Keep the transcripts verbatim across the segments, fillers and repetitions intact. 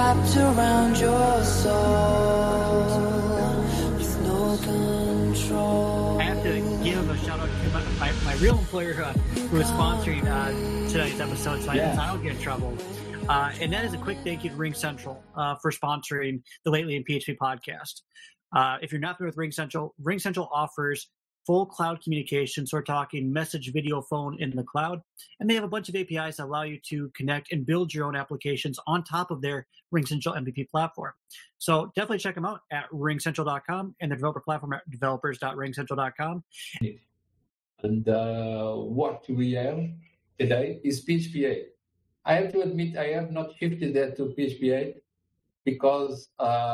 wrapped around your soul with no control. I have to give a shout out to my, my, my real employer uh, who is sponsoring uh, tonight's episode, so, yeah. I, so I don't get in trouble. Uh, and that is a quick thank you to Ring Central uh, for sponsoring the Lately in P H P podcast. Uh, if you're not familiar with Ring Central, Ring Central offers full cloud communication. So we're talking message, video, phone in the cloud. And they have a bunch of A P Is that allow you to connect and build your own applications on top of their Ring Central M V P platform. So definitely check them out at ring central dot com and the developer platform at developers dot ring central dot com. And uh, what we have today is P H P eight. I have to admit, I have not shifted that to P H P eight because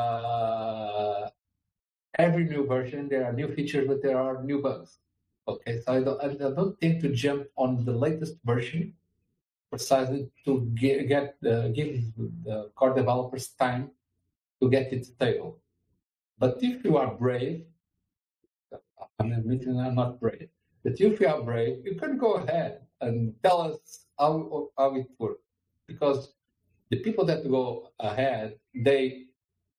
uh, every new version, there are new features, but there are new bugs. Okay, so I don't, I don't think to jump on the latest version precisely to get, get uh, give the core developers time to get it stable. But if you are brave, I'm admitting I'm not brave, but if you are brave, you can go ahead and tell us how, how it works. Because the people that go ahead, they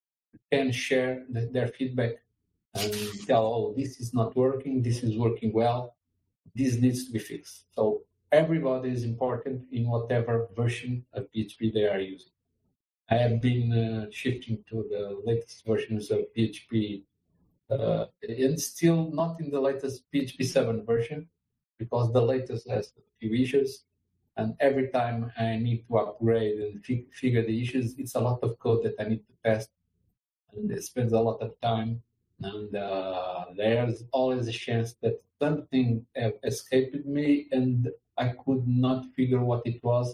can share the, their feedback and tell, oh, this is not working, this is working well, this needs to be fixed. So everybody is important in whatever version of P H P they are using. I have been uh, shifting to the latest versions of P H P uh, and still not in the latest P H P seven version because the latest has a few issues. And every time I need to upgrade and fi- figure the issues, it's a lot of code that I need to test. And it spends a lot of time. And uh, there's always a chance that something escaped me and I could not figure what it was.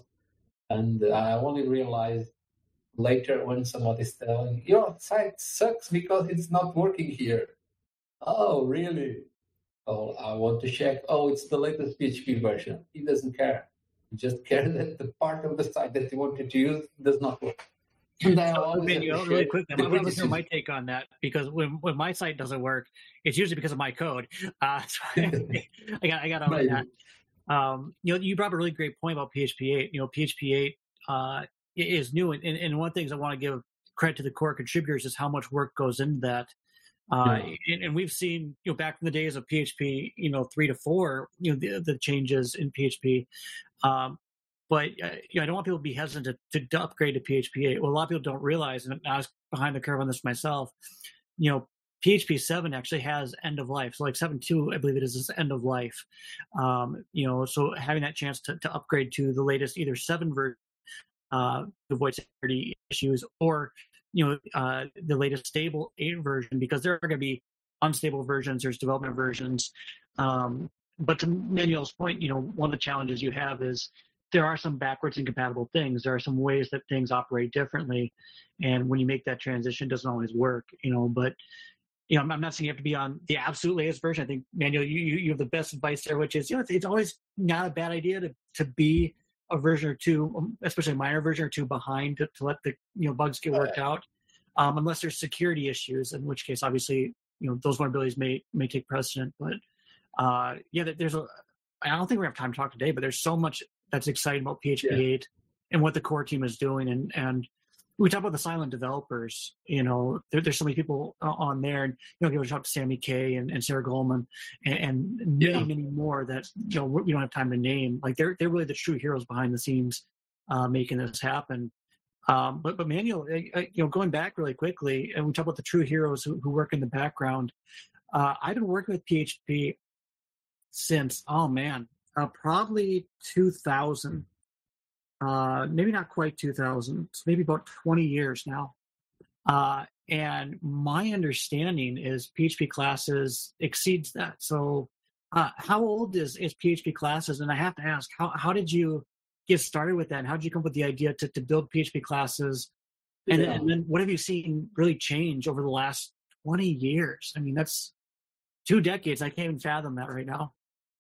And I only realized later when somebody's telling, your site sucks because it's not working here. Oh, really? Oh, I want to check. Oh, it's the latest P H P version. He doesn't care. He just cares that the part of the site that he wanted to use does not work. And I always so, really quickly, I'm going to share my take on that because when, when my site doesn't work, it's usually because of my code. Uh, so I, I got I got on that. Um, you know, you brought up a really great point about P H P eight. You know, P H P eight uh, is new, and, and one of the things I want to give credit to the core contributors is how much work goes into that. Uh, yeah. and, and we've seen, you know, back in the days of P H P, you know, three to four, you know, the, the changes in P H P. Um, But uh, you know, I don't want people to be hesitant to, to upgrade to P H P eight. What a lot of people don't realize, and I was behind the curve on this myself, you know, P H P seven actually has end of life. So like seven point two, I believe it is, is end of life. Um, you know, so having that chance to, to upgrade to the latest either seven version uh, to avoid security issues or, you know, uh, the latest stable eight version, because there are going to be unstable versions, there's development versions. Um, but to Manuel's point, you know, one of the challenges you have is there are some backwards incompatible things. There are some ways that things operate differently. And when you make that transition, it doesn't always work, you know, but, you know, I'm not saying you have to be on the absolute latest version. I think, Manuel, you, you, you have the best advice there, which is, you know, it's, it's always not a bad idea to, to be a version or two, especially a minor version or two behind to, to let the, you know, bugs get worked out. Um, unless there's security issues, in which case, obviously, you know, those vulnerabilities may, may take precedent. But uh, yeah, there's a, I don't think we have time to talk today, but there's so much that's exciting about P H P eight yeah. and what the core team is doing. And, and we talk about the silent developers, you know, there, there's so many people on there, and, you know, give a shout out to Sammy Kay and, and Sarah Goldman and, and many, yeah. many more that, you know, we don't have time to name. Like they're, they're really the true heroes behind the scenes uh, making this happen. Um, but, but Manuel, you know, going back really quickly, and we talk about the true heroes who, who work in the background. Uh, I've been working with P H P since, oh man, Uh, probably two thousand, uh, maybe not quite two thousand, so maybe about twenty years now. Uh, and my understanding is P H P classes exceeds that. So uh, how old is, is P H P classes? And I have to ask, how, how did you get started with that? And how did you come up with the idea to, to build P H P classes? And, yeah. and then what have you seen really change over the last twenty years? I mean, that's two decades. I can't even fathom that right now.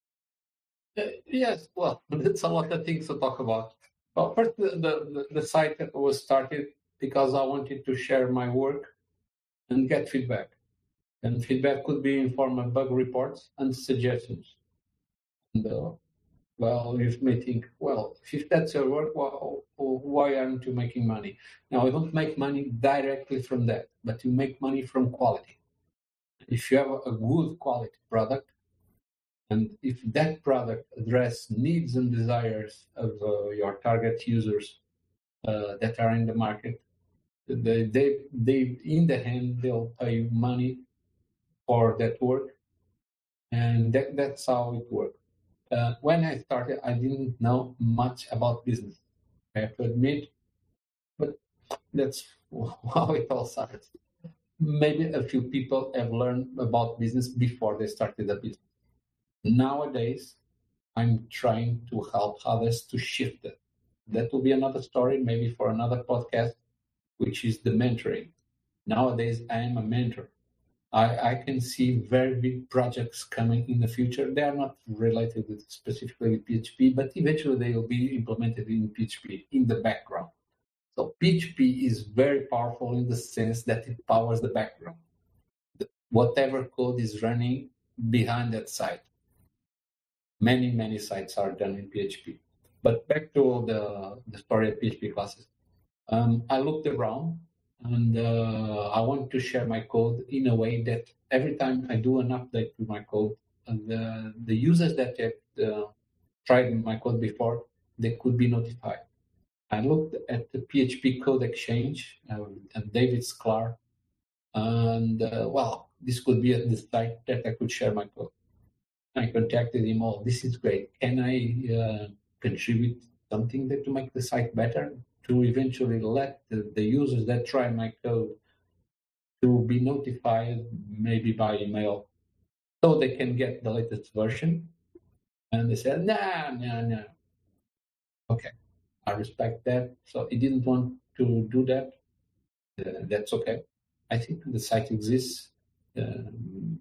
Uh, yes, well, it's a lot of things to talk about. Well, first, the, the, the site was started because I wanted to share my work and get feedback. And feedback could be in form of bug reports and suggestions. And, uh, Well, you may think, well, if that's your work, well, why aren't you making money? Now, you don't make money directly from that, but you make money from quality. If you have a good quality product, and if that product addresses needs and desires of uh, your target users uh, that are in the market, they, they, they, in the end, they'll pay you money for that work. And that, that's how it works. Uh, when I started, I didn't know much about business, I have to admit, but that's how it all started. Maybe a few people have learned about business before they started the business. Nowadays, I'm trying to help others to shift it. That will be another story, maybe for another podcast, which is the mentoring. Nowadays, I am a mentor. I, I can see very big projects coming in the future. They are not related with specifically with P H P, but eventually they will be implemented in P H P in the background. So P H P is very powerful in the sense that it powers the background. Whatever code is running behind that site. Many, many sites are done in P H P. But back to the, the story of P H P classes. Um, I looked around and uh, I want to share my code in a way that every time I do an update to my code, and the, the users that have uh, tried my code before, they could be notified. I looked at the P H P Code Exchange uh, and David Sklar, and uh, well, this could be at the site that I could share my code. I contacted him. Oh, this is great. Can I uh, contribute something that to make the site better? To eventually let the, the users that try my code to be notified, maybe by email, so they can get the latest version. And they said, no, no, no. Okay, I respect that. So he didn't want to do that. Uh, that's okay. I think the site exists. Um,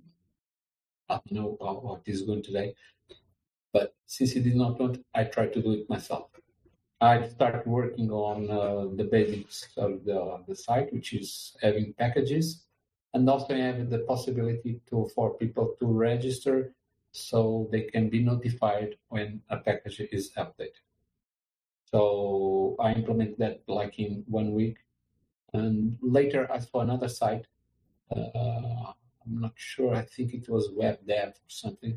I don't know what is going today. But since he did not want, I tried to do it myself. I started working on uh, the basics of the, the site, which is having packages, and also having the possibility to for people to register so they can be notified when a package is updated. So I implemented that like in one week. And later I saw another site. Uh, I'm not sure. I think it was WebDev or something.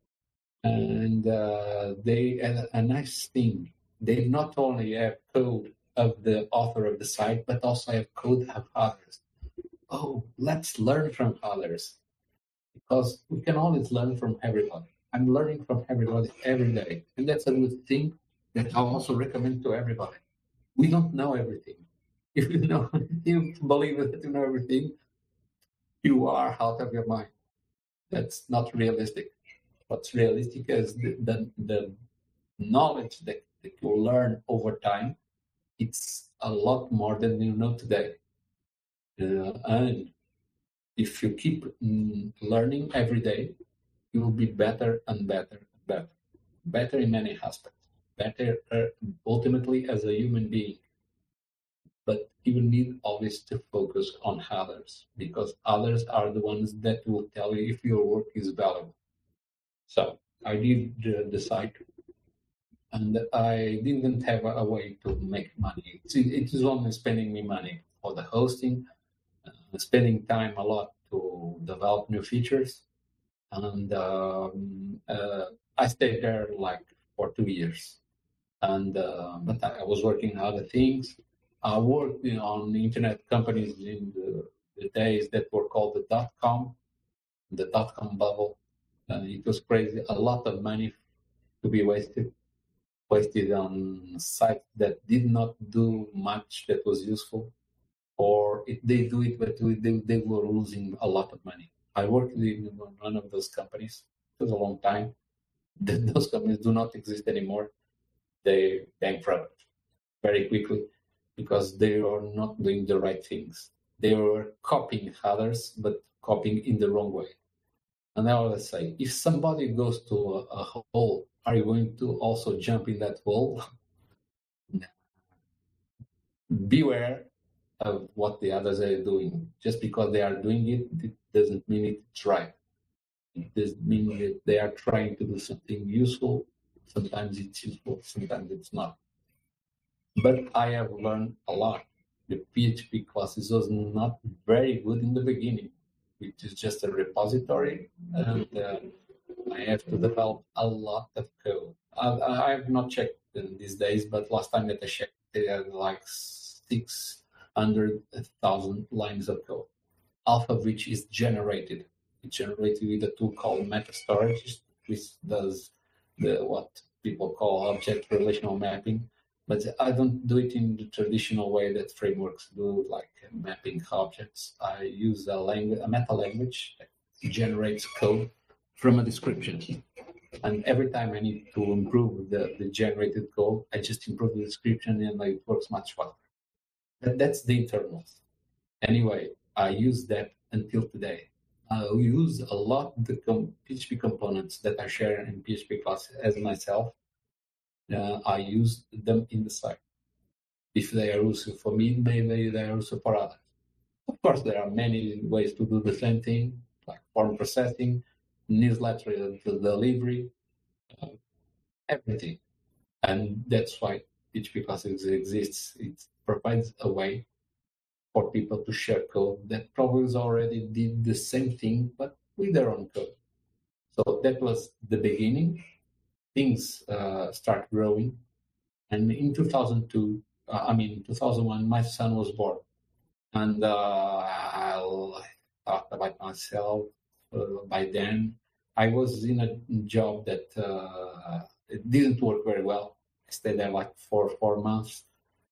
And uh, they had a, a nice thing. They not only have code of the author of the site, but also have code of others. Oh, let's learn from others. Because we can always learn from everybody. I'm learning from everybody every day. And that's a good thing that I also recommend to everybody. We don't know everything. If you know, you believe that you know everything, you are out of your mind. That's not realistic. What's realistic is the, the, the knowledge that, that you learn over time. It's a lot more than you know today. Uh, and if you keep mm, learning every day, you will be better and better and better. Better in many aspects. Better uh, ultimately as a human being. But you need always to focus on others, because others are the ones that will tell you if your work is valuable. So I did the, the site, and I didn't have a, a way to make money. It, it was only spending me money for the hosting, uh, spending time a lot to develop new features. And um, uh, I stayed there like for two years. And uh, but I was working on other things. I worked you know, on internet companies in the, the days that were called the dot-com, the dot-com bubble. Uh, it was crazy. A lot of money to be wasted, wasted on sites that did not do much that was useful, or if they do it, but they, they were losing a lot of money. I worked in one of those companies. It was a long time. Those companies do not exist anymore. They bankrupt very quickly because they are not doing the right things. They were copying others, but copying in the wrong way. And I always say, if somebody goes to a, a hole, are you going to also jump in that hole? Beware of what the others are doing. Just because they are doing it, it doesn't mean it's right. It doesn't mean that they are trying to do something useful Sometimes it's useful, sometimes it's not. But I have learned a lot. The P H P classes was not very good in the beginning, which is just a repository, and uh, I have to develop a lot of code. I, I have not checked these days, but last time that I checked, they had like six hundred thousand lines of code, half of which is generated. It's generated with a tool called MetaStorage, which does the what people call object relational mapping. But I don't do it in the traditional way that frameworks do, like mapping objects. I use a language, a meta language that generates code from a description. And every time I need to improve the, the generated code, I just improve the description and it works much faster. But that's the internals. Anyway, I use that until today. I use a lot the com- P H P components that I share in P H P class as myself. Uh, I use them in the site. If they are useful for me, maybe they are useful for others. Of course, there are many ways to do the same thing, like form processing, newsletter delivery, uh, everything. And that's why P H P Classics exists. It provides a way for people to share code that probably already did the same thing, but with their own code. So that was the beginning. Things uh, start growing. And in two thousand two, uh, I mean, two thousand one, my son was born. And uh, I thought about myself uh, by then. I was in a job that uh, it didn't work very well. I stayed there like for four months.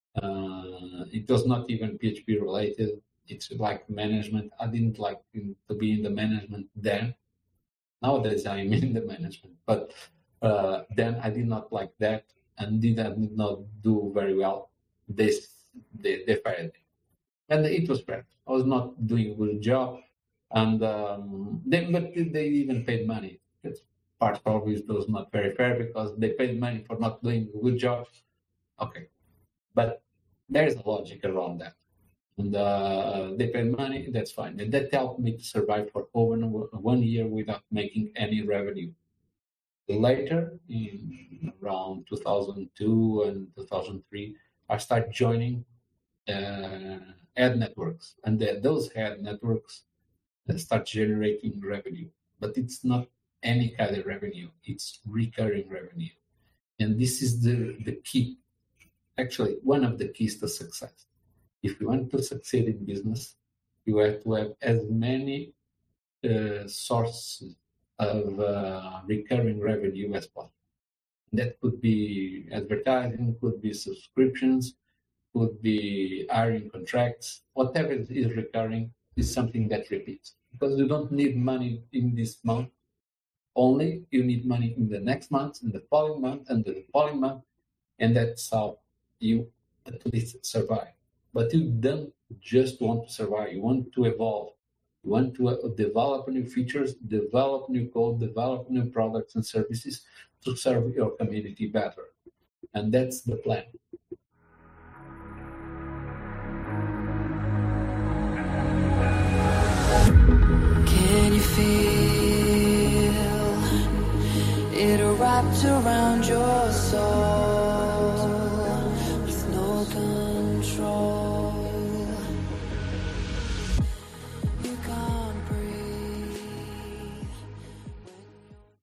Uh, it was not even P H P related. It's like management. I didn't like to be in the management then. Nowadays, I'm in the management. But uh, then I did not like that and did, I did not do very well. They, they, they fired me. And it was bad. I was not doing a good job. And um, they, but they even paid money. That's part probably it was not very fair because they paid money for not doing a good job. Okay. But there's a logic around that. And uh, they paid money, that's fine. And that helped me to survive for over one year without making any revenue. Later, in around two thousand two and two thousand three, I started joining uh, ad networks. And the, those ad networks start generating revenue. But it's not any kind of revenue. It's recurring revenue. And this is the, the key. Actually, one of the keys to success. If you want to succeed in business, you have to have as many uh, sources of uh, recurring revenue as possible. That could be advertising, could be subscriptions, could be hiring contracts. Whatever is recurring is something that repeats. Because you don't need money in this month only, you need money in the next month, in the following month, and the following month, and that's how you at least survive. But you don't just want to survive, you want to evolve. You want to uh, develop new features, develop new code, develop new products and services to serve your community better. And that's the plan. Can you feel it wrapped around your soul?